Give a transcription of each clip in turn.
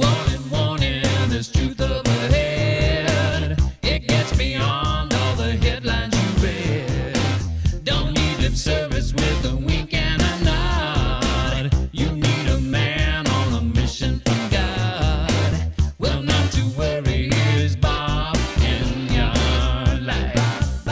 Warning, warning, there's truth up ahead. It gets beyond all the headlines you read. Don't need lip service with a wink and a nod. You need a man on a mission from God. Well, not to worry, here's Bob in your life.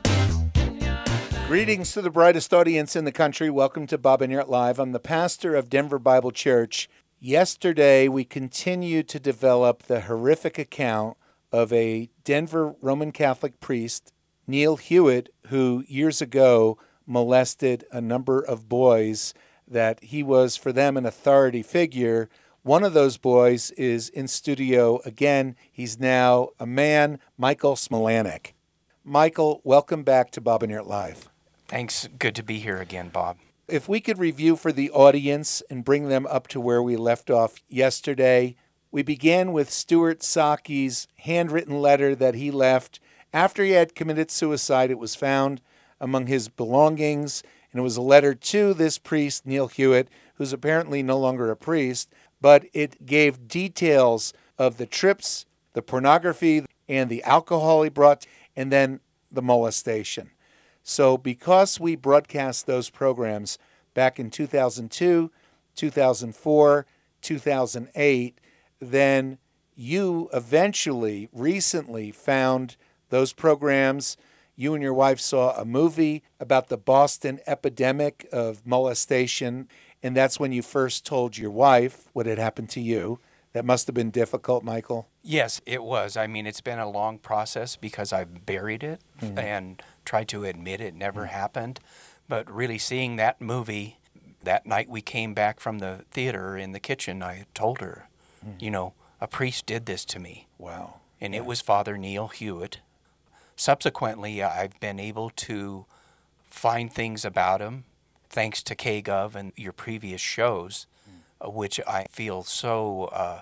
Greetings to the brightest audience in the country. Welcome to Bob Enyart Live. I'm the pastor of Denver Bible Church. Yesterday, we continued to develop the horrific account of a Denver Roman Catholic priest, Neil Hewitt, who years ago molested a number of boys that he was, for them, an authority figure. One of those boys is in studio again. He's now a man, Michael Smolanek. Michael, welcome back to Bob Enyart Live. Thanks. Good to be here again, Bob. If we could review for the audience and bring them up to where we left off yesterday, we began with Stuart Saki's handwritten letter that he left after he had committed suicide. It was found among his belongings, and it was a letter to this priest, Neil Hewitt, who's apparently no longer a priest, but it gave details of the trips, the pornography, and the alcohol he brought, and then the molestation. So because we broadcast those programs back in 2002, 2004, 2008, then you eventually, recently found those programs. You and your wife saw a movie about the Boston epidemic of molestation, and that's when you first told your wife what had happened to you. That must have been difficult, Michael. Yes, it was. I mean, it's been a long process because I've buried it and tried to admit it never happened. But really seeing that movie, that night we came back from the theater in the kitchen, I told her, you know, a priest did this to me. Wow. And it was Father Neil Hewitt. Subsequently, I've been able to find things about him, thanks to KGov and your previous shows, which I feel so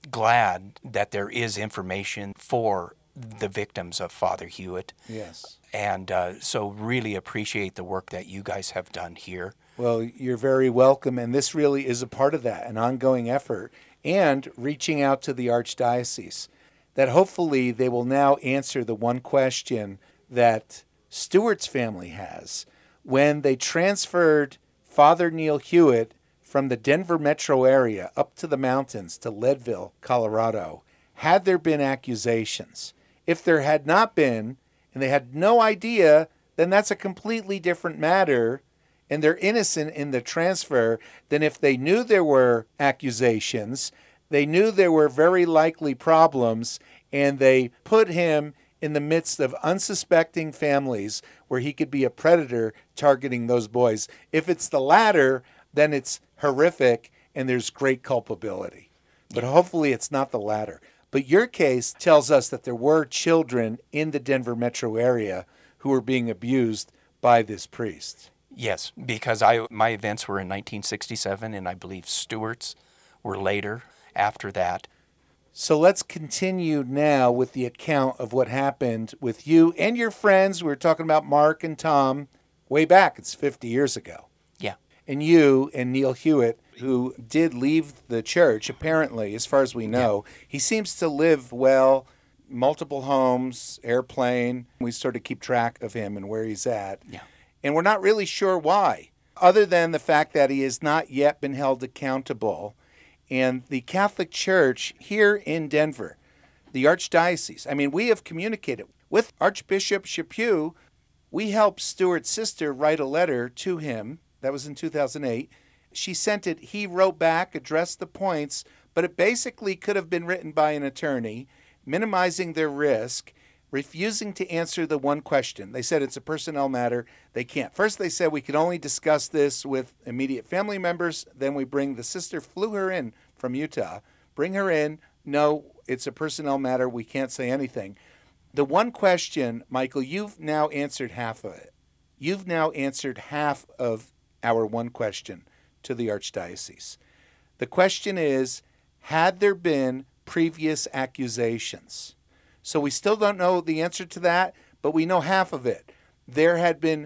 glad that there is information for the victims of Father Hewitt. Yes. And so really appreciate the work that you guys have done here. Well, you're very welcome, and this really is a part of that, an ongoing effort, and reaching out to the Archdiocese, that hopefully they will now answer the one question that Stuart's family has. When they transferred Father Neil Hewitt from the Denver metro area up to the mountains to Leadville, Colorado, had there been accusations? If there had not been, and they had no idea, then that's a completely different matter, and they're innocent in the transfer than if they knew there were accusations, they knew there were very likely problems, and they put him in the midst of unsuspecting families where he could be a predator targeting those boys. If it's the latter, then it's horrific and there's great culpability. But hopefully it's not the latter. But your case tells us that there were children in the Denver metro area who were being abused by this priest. Yes, because my events were in 1967, and I believe Stuart's were later after that. So let's continue now with the account of what happened with you and your friends. We were talking about Mark and Tom way back. It's 50 years ago. Yeah. And you and Neil Hewitt, who did leave the church, apparently, as far as we know. Yeah. He seems to live well, multiple homes, airplane. We sort of keep track of him and where he's at. Yeah. And we're not really sure why, other than the fact that he has not yet been held accountable. And the Catholic Church here in Denver, the Archdiocese, I mean, we have communicated with Archbishop Chaput. We helped Stuart's sister write a letter to him. That was in 2008. She sent it. He wrote back, addressed the points, but it basically could have been written by an attorney, minimizing their risk, refusing to answer the one question. They said it's a personnel matter. They can't. First, they said we could only discuss this with immediate family members. Then we bring the sister, flew her in from Utah. Bring her in. No, it's a personnel matter. We can't say anything. The one question, Michael, you've now answered half of it. You've now answered half of our one question to the Archdiocese. The question is, had there been previous accusations? So we still don't know the answer to that, but we know half of it. There had been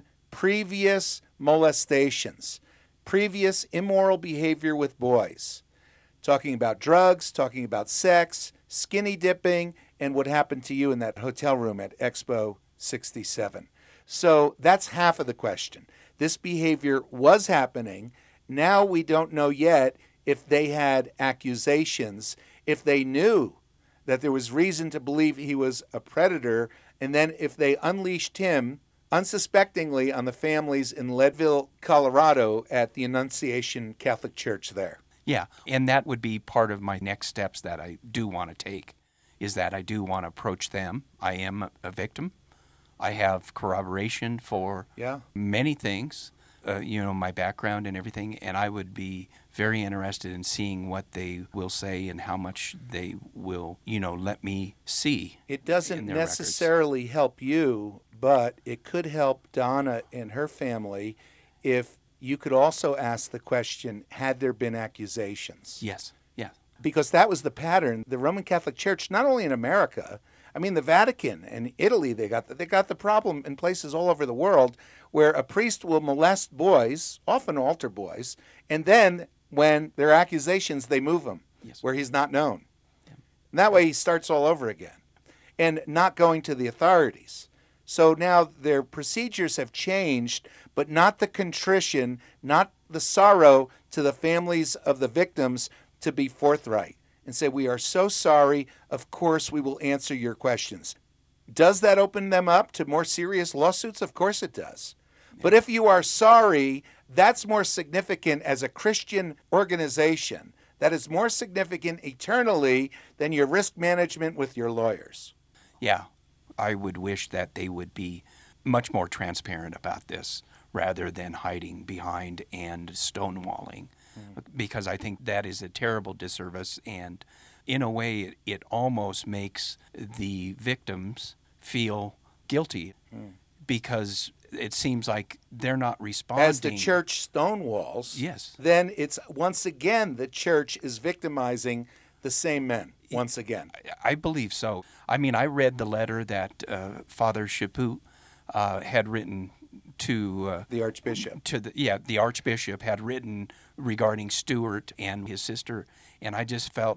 previous molestations, previous immoral behavior with boys. talking about drugs, talking about sex, skinny dipping, and what happened to you in that hotel room at Expo 67. So that's half of the question. This behavior was happening. Now we don't know yet if they had accusations, if they knew that there was reason to believe he was a predator, and then if they unleashed him unsuspectingly on the families in Leadville, Colorado at the Annunciation Catholic Church there. Yeah, and that would be part of my next steps that I do want to take, is that I do want to approach them. I am a victim. I have corroboration for many things, my background and everything, and I would be very interested in seeing what they will say and how much they will, let me see. It doesn't necessarily help you, but it could help Donna and her family if you could also ask the question, had there been accusations? Yes, yeah. Because that was the pattern. The Roman Catholic Church, not only in America, I mean, the Vatican and Italy, they got the problem in places all over the world where a priest will molest boys, often altar boys, and then when there are accusations, they move him where he's not known. Yeah. And that way he starts all over again and not going to the authorities. So now their procedures have changed, but not the contrition, not the sorrow to the families of the victims to be forthright and say, we are so sorry, of course we will answer your questions. Does that open them up to more serious lawsuits? Of course it does. Yeah. But if you are sorry, that's more significant as a Christian organization. That is more significant eternally than your risk management with your lawyers. Yeah, I would wish that they would be much more transparent about this rather than hiding behind and stonewalling. Because I think that is a terrible disservice, and in a way it almost makes the victims feel guilty because it seems like they're not responding. As the church stonewalls, then it's once again the church is victimizing the same men once again. I believe so. I mean, I read the letter that Father Chaput had written to the Archbishop. The Archbishop had written regarding Stuart and his sister, and I just felt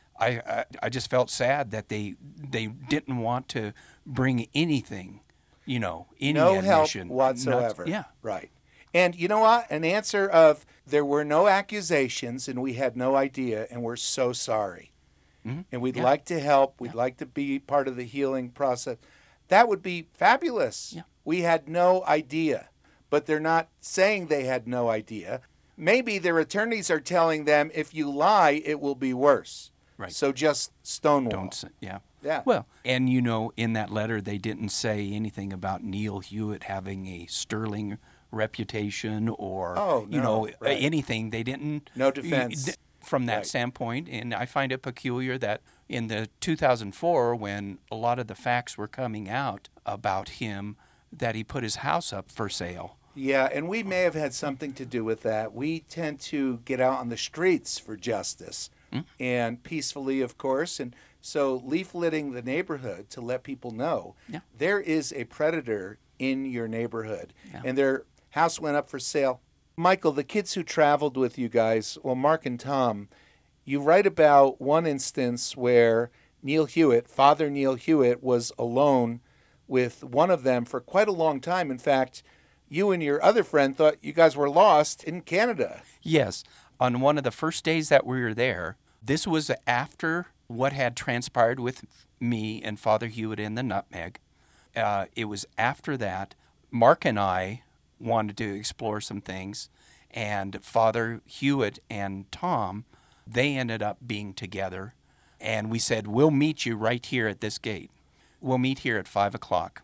sad that they didn't want to bring anything, any no admission. help whatsoever. Right. And you know what? An answer of there were no accusations and we had no idea and we're so sorry. Mm-hmm. And we'd like to help. We'd like to be part of the healing process. That would be fabulous. Yeah. We had no idea. But they're not saying they had no idea. Maybe their attorneys are telling them if you lie, it will be worse. Right. So just stonewall. Yeah. Well, and in that letter, they didn't say anything about Neil Hewitt having a sterling reputation or, anything. They didn't. No defense. From that standpoint. And I find it peculiar that in the 2004, when a lot of the facts were coming out about him, that he put his house up for sale. Yeah, and we may have had something to do with that. We tend to get out on the streets for justice, and peacefully, of course. And so leafleting the neighborhood to let people know there is a predator in your neighborhood, and their house went up for sale. Michael, the kids who traveled with you guys, well, Mark and Tom, you write about one instance where Neil Hewitt, Father Neil Hewitt, was alone with one of them for quite a long time. In fact, you and your other friend thought you guys were lost in Canada. Yes. On one of the first days that we were there, this was after what had transpired with me and Father Hewitt in the Nutmeg. It was after that, Mark and I wanted to explore some things, and Father Hewitt and Tom, they ended up being together, and we said, we'll meet you right here at this gate. We'll meet here at 5 o'clock.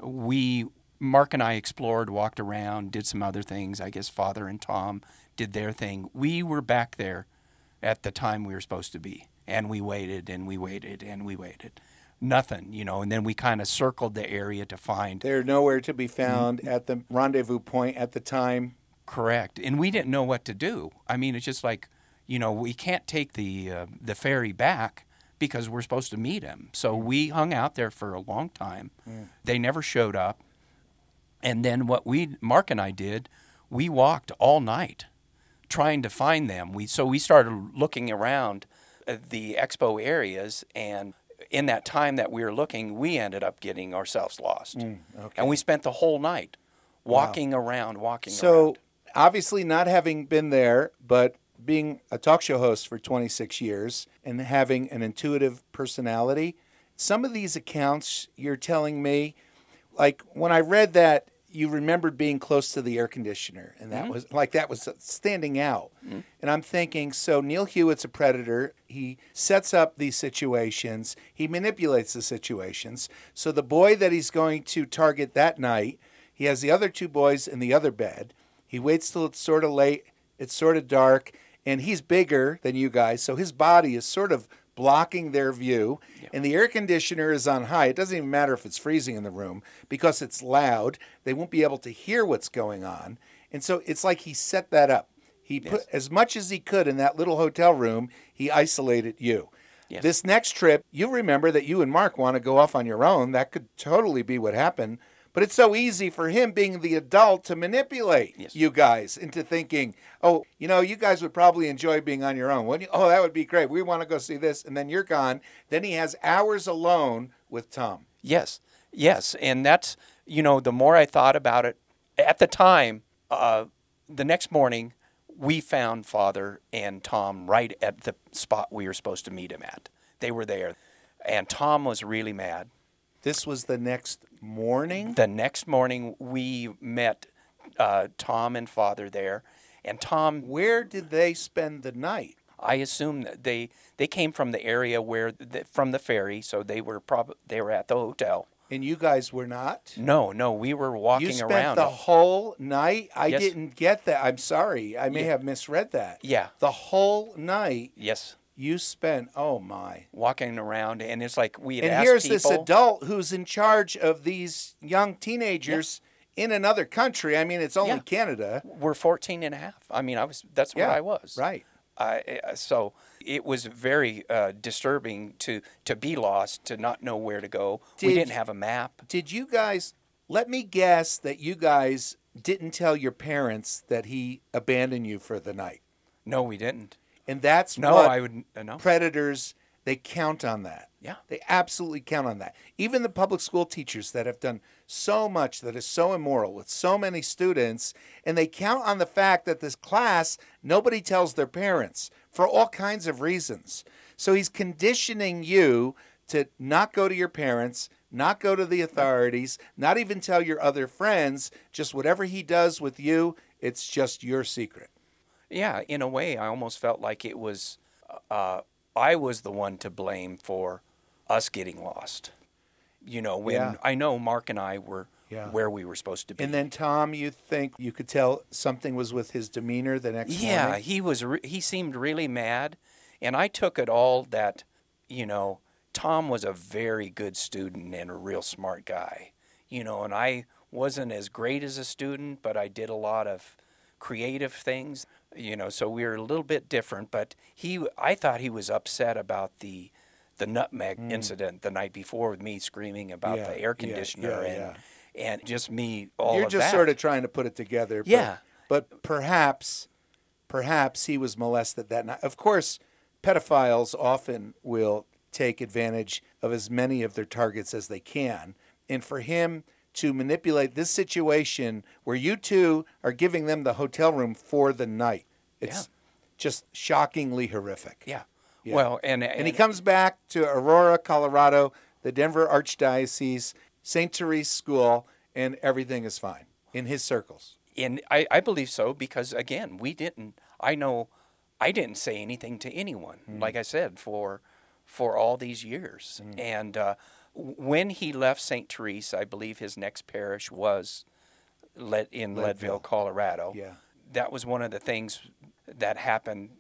Mark and I explored, walked around, did some other things. I guess Father and Tom did their thing. We were back there at the time we were supposed to be, and we waited and we waited and we waited. Nothing, and then we kind of circled the area to find. They're nowhere to be found at the rendezvous point at the time. Correct. And we didn't know what to do. I mean, it's just like, we can't take the ferry back because we're supposed to meet him. So we hung out there for a long time. They never showed up. And then what Mark and I did, we walked all night trying to find them. So we started looking around the expo areas, and in that time that we were looking, we ended up getting ourselves lost. Okay. And we spent the whole night walking around. So obviously not having been there, but being a talk show host for 26 years and having an intuitive personality, some of these accounts you're telling me, like when I read that you remembered being close to the air conditioner, and that was standing out. And I'm thinking, so Neil Hewitt's a predator. He sets up these situations. He manipulates the situations. So the boy that he's going to target that night, he has the other two boys in the other bed. He waits till it's sort of late, it's sort of dark, and he's bigger than you guys, so his body is sort of blocking their view, and the air conditioner is on high. It doesn't even matter if it's freezing in the room because it's loud. They won't be able to hear what's going on. And so it's like he set that up. He put as much as he could in that little hotel room, he isolated you. Yes. This next trip, you remember that you and Mark want to go off on your own. That could totally be what happened. But it's so easy for him, being the adult, to manipulate you guys into thinking, oh, you guys would probably enjoy being on your own. Wouldn't you? Oh, that would be great. We want to go see this. And then you're gone. Then he has hours alone with Tom. Yes. And that's, the more I thought about it, at the time, the next morning, we found Father and Tom right at the spot we were supposed to meet him at. They were there. And Tom was really mad. This was the next morning? The next morning, we met Tom and Father there. And Tom... Where did they spend the night? I assume that they came from the area from the ferry, so they were at the hotel. And you guys were not? No, we were walking around. You spent the whole night? I didn't get that. I'm sorry. I may have misread that. Yeah. The whole night? Yes. You spent, oh my. Walking around, and it's like we had asked people. And here's this adult who's in charge of these young teenagers in another country. I mean, it's only Canada. We're 14 and a half. I mean, that's what I was. Right. So it was very disturbing to be lost, to not know where to go. We didn't have a map. Did you guys, let me guess that you guys didn't tell your parents that he abandoned you for the night. No, we didn't. And that's predators, they count on that. Yeah. They absolutely count on that. Even the public school teachers that have done so much that is so immoral with so many students, and they count on the fact that this class, nobody tells their parents for all kinds of reasons. So he's conditioning you to not go to your parents, not go to the authorities, not even tell your other friends. Just whatever he does with you, it's just your secret. Yeah, in a way, I almost felt like it was, I was the one to blame for us getting lost. When I know Mark and I were where we were supposed to be. And then Tom, you think you could tell something was with his demeanor the next morning? Yeah, he seemed really mad, and I took it all that, Tom was a very good student and a real smart guy, and I wasn't as great as a student, but I did a lot of creative things. So we were a little bit different, but I thought he was upset about the nutmeg incident the night before, with me screaming about the air conditioner and just me all You're of just that. sort of trying to put it together. But perhaps he was molested that night. Of course, pedophiles often will take advantage of as many of their targets as they can. And for him to manipulate this situation where you two are giving them the hotel room for the night, it's just shockingly horrific. Yeah. Well, and he comes back to Aurora, Colorado, the Denver Archdiocese, St. Therese School, and everything is fine in his circles. And I believe so, because again, I didn't say anything to anyone, like I said, for all these years. And when he left St. Therese, I believe his next parish was in Leadville, Colorado. Yeah. That was one of the things that happened,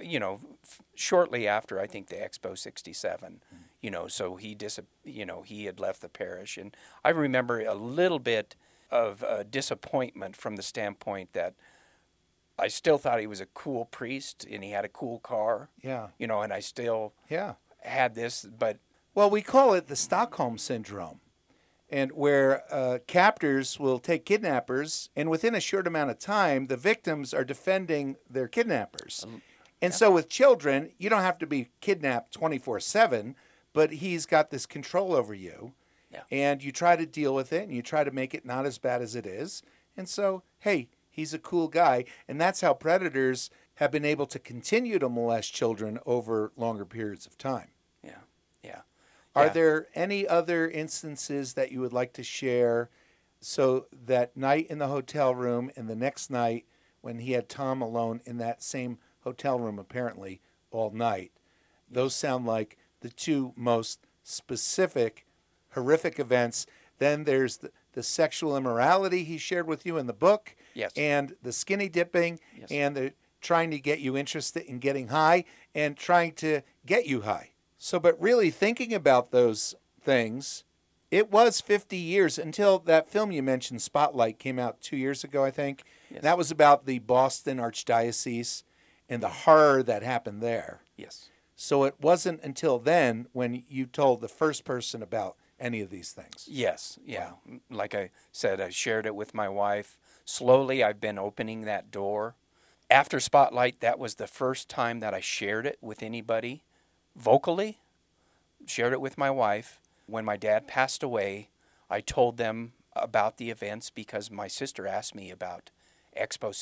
shortly after, I think, the Expo 67. So he had left the parish. And I remember a little bit of disappointment from the standpoint that I still thought he was a cool priest and he had a cool car. Yeah. And I still had this, but... Well, we call it the Stockholm Syndrome. and where captors will take kidnappers, and within a short amount of time, the victims are defending their kidnappers. And so with children, you don't have to be kidnapped 24/7, but he's got this control over you. Yeah. And you try to deal with it, and you try to make it not as bad as it is. And so, hey, he's a cool guy. And that's how predators have been able to continue to molest children over longer periods of time. Yeah. Yeah. Are Yeah. there any other instances that you would like to share? So that night in the hotel room and the next night when he had Tom alone in that same hotel room, apparently all night, those sound like the two most specific, horrific events. Then there's the sexual immorality he shared with you in the book, Yes. and the skinny dipping, Yes. and the trying to get you interested in getting high and trying to get you high. So, but really thinking about those things, it was 50 years until that film you mentioned, Spotlight, came out 2 years ago, I think. Yes. That was about the Boston Archdiocese and the horror that happened there. Yes. So it wasn't until then when you told the first person about any of these things. Yes, yeah. Like I said, I shared it with my wife. Slowly, I've been opening that door. After Spotlight, that was the first time that I shared it with anybody vocally. Shared it with my wife. When my dad passed away, I told them about the events because my sister asked me about Expo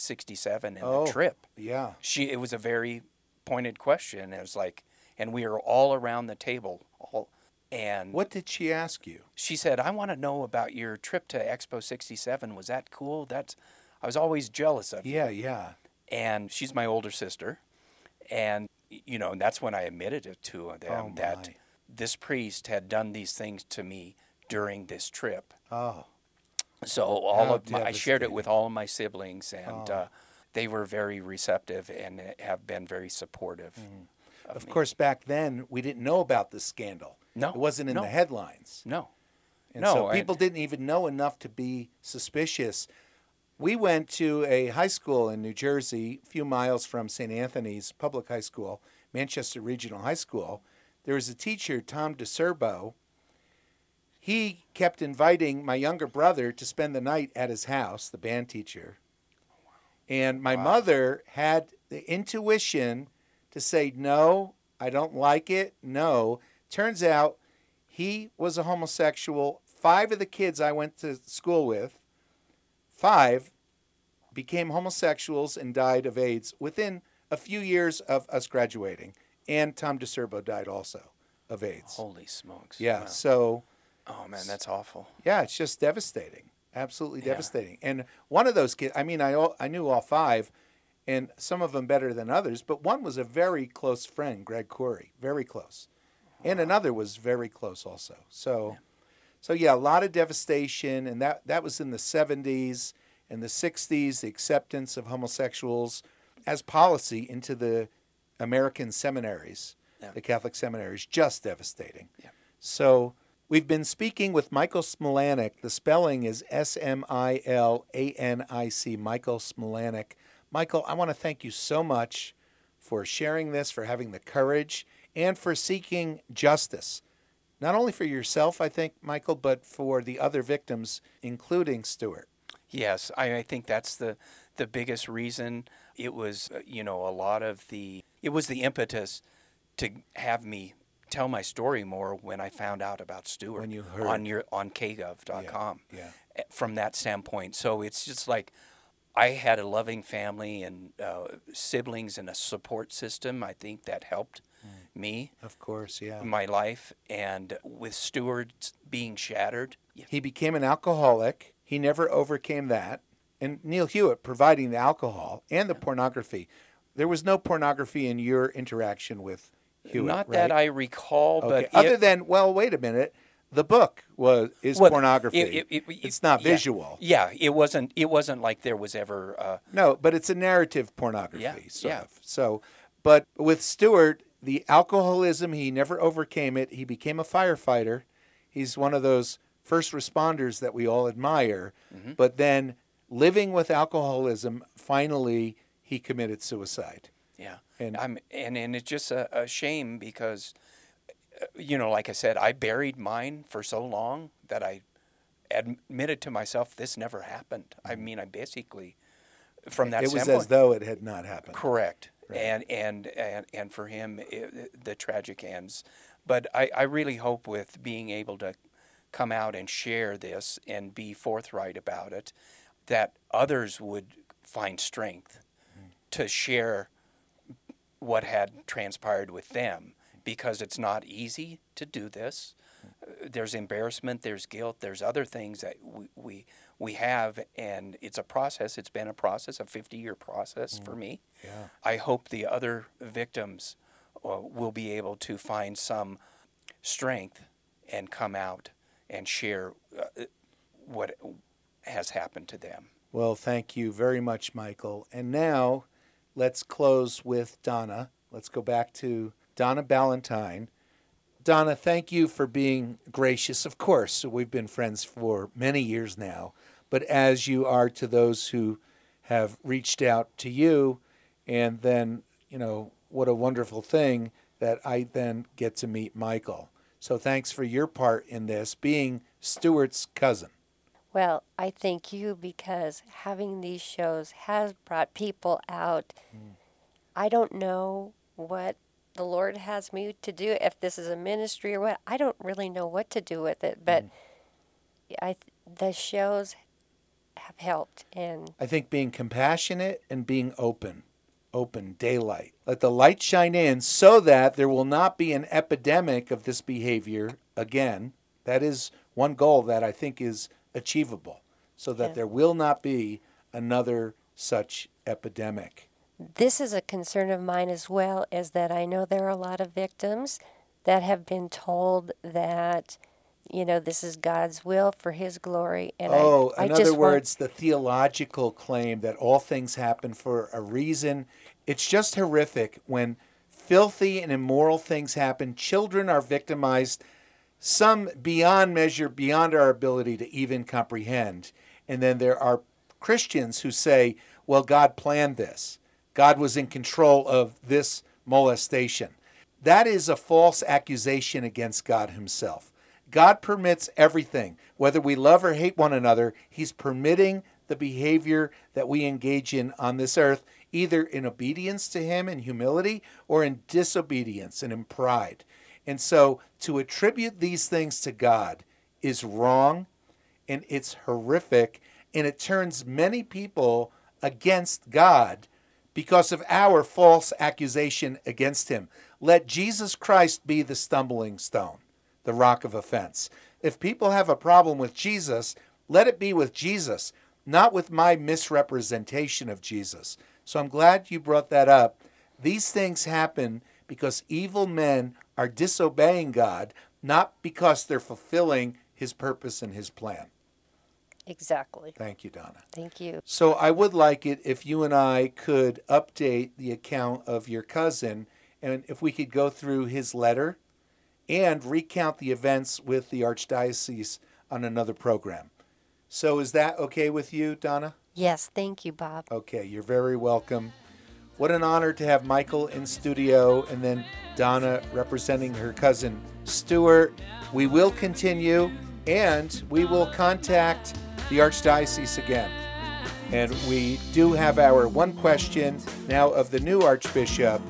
67 and the trip. Yeah. It was a very pointed question. It was like, and we were all around the table, and What did she ask you? she said, "I want to know about your trip to Expo 67. Was that cool?" I was always jealous of you. Yeah, yeah. And she's my older sister, and and that's when I admitted it to them that my. this priest had done these things to me during this trip. Oh, So I shared it with all of my siblings, and they were very receptive and have been very supportive. of course, back then we didn't know about this scandal. No, It wasn't in no. the headlines. No, And no, so people didn't even know enough to be suspicious. We went to a high school in New Jersey, a few miles from St. Anthony's Public High School, Manchester Regional High School. There was a teacher, Tom DeSerbo. He kept inviting my younger brother to spend the night at his house, the band teacher. And my mother had the intuition to say, no, I don't like it, no. Turns out he was a homosexual. 5 of the kids I went to school with, 5 became homosexuals and died of AIDS within a few years of us graduating. And Tom DeSerbo died also of AIDS. Holy smokes! Yeah, Wow. so Oh man, that's awful. yeah, it's just devastating, absolutely Yeah. devastating. And one of those kids, I mean, I knew all 5, and some of them better than others, but one was a very close friend, Greg Corey, very close. And another was very close also. So yeah, a lot of devastation, and that was in the 70s and the 60s, the acceptance of homosexuals as policy into the American seminaries, the Catholic seminaries, just devastating. Yeah. So we've been speaking with Michael Smilanic. The spelling is Smilanic, Michael Smilanic. Michael, I want to thank you so much for sharing this, for having the courage, and for seeking justice. Not only for yourself, I think, Michael, but for the other victims, including Stuart. Yes, I think that's the biggest reason. It was it was the impetus to have me tell my story more when I found out about Stuart When you heard. on kgov.com. Yeah. From that standpoint, so it's just like I had a loving family and siblings and a support system. I think that helped me, Of course, yeah. my life, and with Stuart being shattered. He became an alcoholic. He never overcame that. And Neil Hewitt providing the alcohol and the pornography. There was no pornography in your interaction with Hewitt, Not right? that I recall, Okay. but Other than, well, wait a minute. The book is Well, pornography. It's not yeah. visual. Yeah, it wasn't like there was ever. No, but it's a narrative pornography, Yeah, sort yeah. of. So, but with Stuart, the alcoholism, he never overcame it. He became a firefighter. He's one of those first responders that we all admire. Mm-hmm. But then living with alcoholism, finally, he committed suicide. Yeah, And- and it's just a shame because like I said, I buried mine for so long that I admitted to myself this never happened. I mean, I basically, from that It was standpoint, as though it had not happened. correct. Right. And for him, the tragic ends. But I really hope with being able to come out and share this and be forthright about it, that others would find strength to share what had transpired with them, because it's not easy to do this. There's embarrassment, there's guilt, there's other things that we have, and it's a process. It's been a process, a 50-year process for me. Yeah. I hope the other victims will be able to find some strength and come out and share what has happened to them. Well, thank you very much, Michael. And now let's close with Donna. Let's go back to Donna Ballantyne. Donna, thank you for being gracious. Of course, we've been friends for many years now, but as you are to those who have reached out to you, and then, what a wonderful thing that I then get to meet Michael. So thanks for your part in this, being Stuart's cousin. Well, I thank you because having these shows has brought people out. I don't know what the Lord has me to do, if this is a ministry or what. I don't really know what to do with it, but the shows have helped. And I think being compassionate and being open, daylight. Let the light shine in so that there will not be an epidemic of this behavior again. That is one goal that I think is achievable, so that there will not be another such epidemic. this is a concern of mine as well, is that I know there are a lot of victims that have been told that, this is God's will for His glory. And in other words, the theological claim that all things happen for a reason. It's just horrific when filthy and immoral things happen. Children are victimized, some beyond measure, beyond our ability to even comprehend. And then there are Christians who say, well, God planned this. God was in control of this molestation. That is a false accusation against God Himself. God permits everything. Whether we love or hate one another, He's permitting the behavior that we engage in on this earth, either in obedience to Him and humility or in disobedience and in pride. And so to attribute these things to God is wrong, and it's horrific, and it turns many people against God because of our false accusation against Him. Let Jesus Christ be the stumbling stone, the rock of offense. If people have a problem with Jesus, let it be with Jesus, not with my misrepresentation of Jesus. So I'm glad you brought that up. These things happen because evil men are disobeying God, not because they're fulfilling His purpose and His plan. Exactly. Thank you, Donna. Thank you. So I would like it if you and I could update the account of your cousin, and if we could go through his letter and recount the events with the Archdiocese on another program. So is that okay with you, Donna? Yes, thank you, Bob. Okay, you're very welcome. What an honor to have Michael in studio and then Donna representing her cousin Stuart. We will continue, and we will contact the Archdiocese again. And we do have our one question now of the new Archbishop.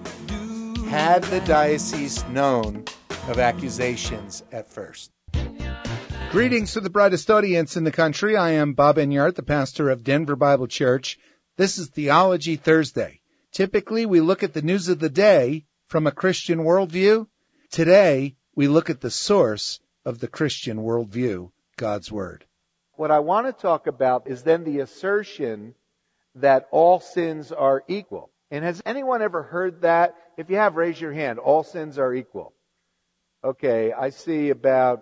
Had the diocese known of accusations at first? Greetings to the brightest audience in the country. I am Bob Enyart, the pastor of Denver Bible Church. This is Theology Thursday. Typically, we look at the news of the day from a Christian worldview. Today, we look at the source of the Christian worldview, God's Word. What I want to talk about is then the assertion that all sins are equal. And has anyone ever heard that? If you have, raise your hand. All sins are equal. Okay, I see about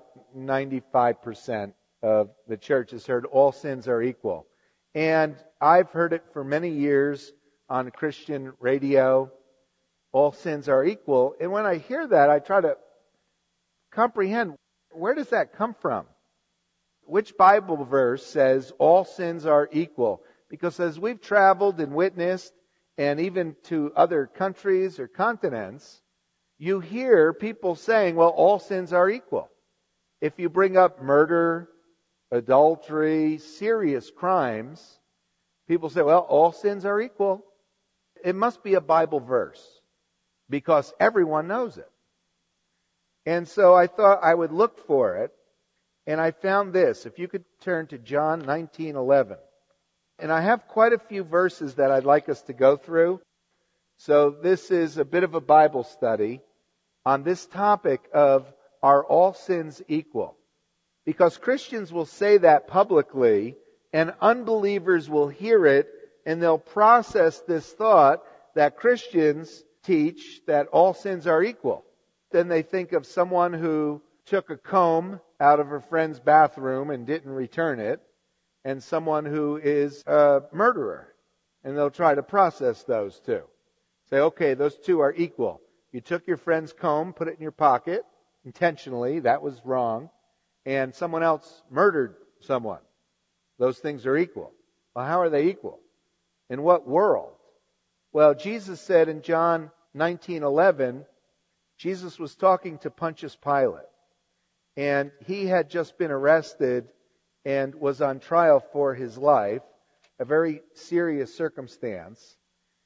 95% of the church has heard all sins are equal. And I've heard it for many years on Christian radio. All sins are equal. And when I hear that, I try to comprehend, where does that come from? Which Bible verse says all sins are equal? Because as we've traveled and witnessed, and even to other countries or continents, you hear people saying, well, all sins are equal. If you bring up murder, adultery, serious crimes, people say, well, all sins are equal. It must be a Bible verse because everyone knows it. And so I thought I would look for it, and I found this. If you could turn to John 19:11. And I have quite a few verses that I'd like us to go through. So this is a bit of a Bible study on this topic of, are all sins equal? Because Christians will say that publicly, and unbelievers will hear it, and they'll process this thought that Christians teach that all sins are equal. Then they think of someone who took a comb out of her friend's bathroom and didn't return it, and someone who is a murderer. And they'll try to process those two. Say, okay, those two are equal. You took your friend's comb, put it in your pocket, intentionally, that was wrong, and someone else murdered someone. Those things are equal. Well, how are they equal? In what world? Well, Jesus said in John 19:11, Jesus was talking to Pontius Pilate, and he had just been arrested and was on trial for his life, a very serious circumstance.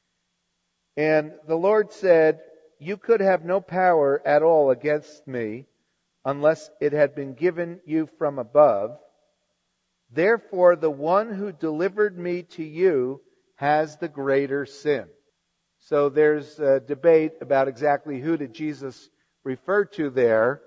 And the Lord said, you could have no power at all against me unless it had been given you from above. Therefore, the one who delivered me to you has the greater sin. So there's a debate about exactly who did Jesus refer to there,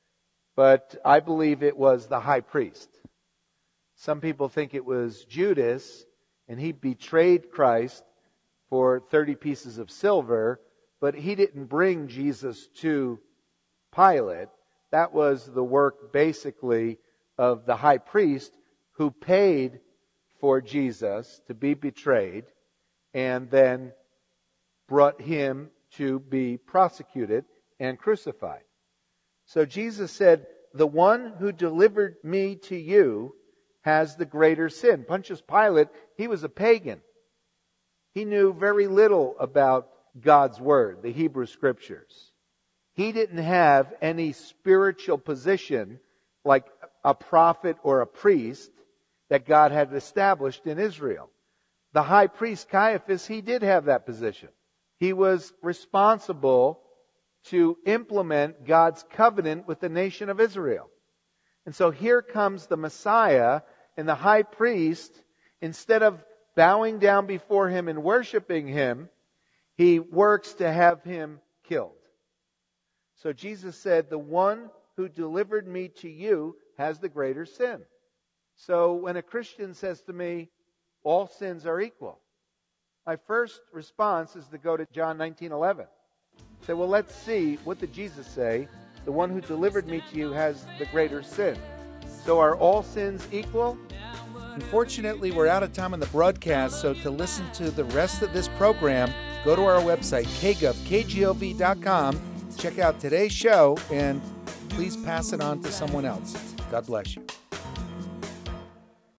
but I believe it was the high priest. Some people think it was Judas, and he betrayed Christ for 30 pieces of silver, but he didn't bring Jesus to Pilate. That was the work, basically, of the high priest who paid for Jesus to be betrayed and then brought him to be prosecuted and crucified. So Jesus said, the one who delivered me to you has the greater sin. Pontius Pilate, he was a pagan. He knew very little about God's Word, the Hebrew Scriptures. He didn't have any spiritual position like a prophet or a priest that God had established in Israel. The high priest Caiaphas, he did have that position. He was responsible to implement God's covenant with the nation of Israel. And so here comes the Messiah, and the high priest, instead of bowing down before him and worshiping him, he works to have him killed. So Jesus said, the one who delivered me to you has the greater sin. So when a Christian says to me, all sins are equal, my first response is to go to John 19:11. Say, well, let's see, what did Jesus say? The one who delivered me to you has the greater sin. So are all sins equal? Unfortunately, we're out of time on the broadcast, so to listen to the rest of this program, go to our website, kgov.com, check out today's show, and please pass it on to someone else. God bless you.